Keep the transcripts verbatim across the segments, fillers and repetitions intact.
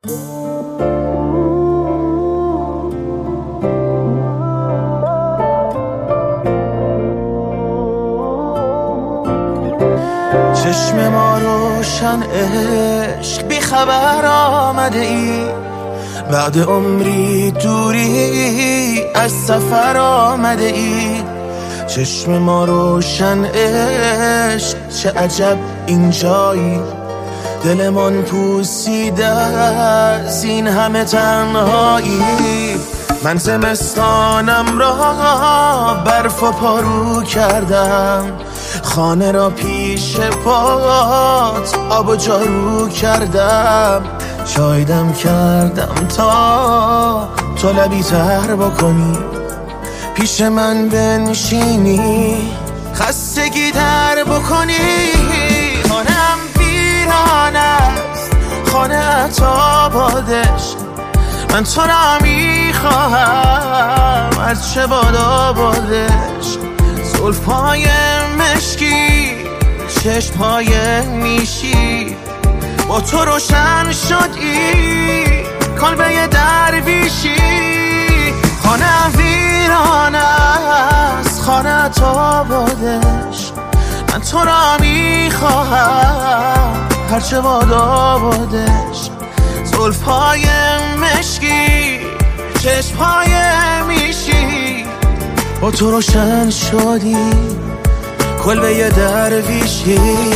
چشم ما روشن عشق بی خبر آمده ای، بعد عمری دوری از سفر آمده ای. چشم ما روشن عشق چه عجب اینجایی، دلمان پوسیده از این همه تنهایی. من زمستانم را برف و پارو کردم، خانه را پیش پات آب و جارو کردم. چایدم کردم تا تو لبی تر بکنی، پیش من بنشینی خستگی در بکنی. خانم ویران است، خانه عطابادش، من تو را میخواهم از چه باد آبادش. زلفای مشکی، چشمهای نیشی، با تو روشن شد این کلبه درویشی. خانه ویران است، خانه عطابادش، من تو را میخواهم هرچه باد آبادش. زلفهای مشکی، چشمهای میشی، با تو روشن شدی کلبه درویشی.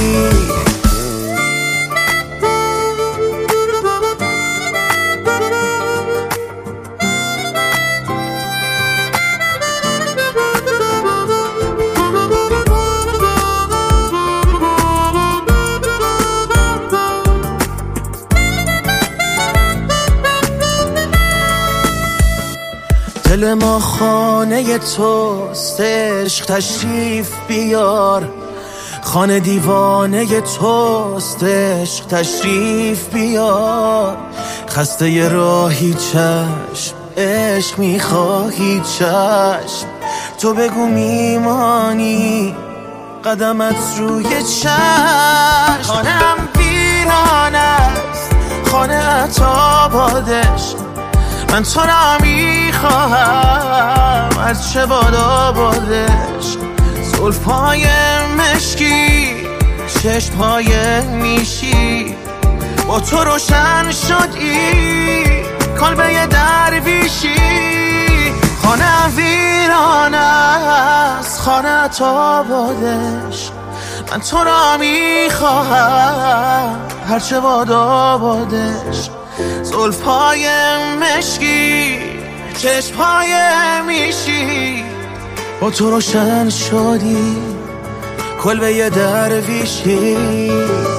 دل ما خانه توست، عشق تشریف بیار. خانه دیوانه توست، عشق تشریف بیار. خسته ی راهی چشم، عشق میخواهی چشم. تو بگو میمانی قدمت روی چشم. خانم ویران است، خانه عطابادش، من تو را میخواهم از چه باد آبادش. زلفهای مشکی، چشمهای نیشی، با تو روشن شد این کلبه درویشی. خانه ویران است، خانه عطابادش، من تو را میخواهم هرچه باد آبادش. زلفهای مشکی، چشمهای میشی، با تو روشن شدی کلبه درویشی.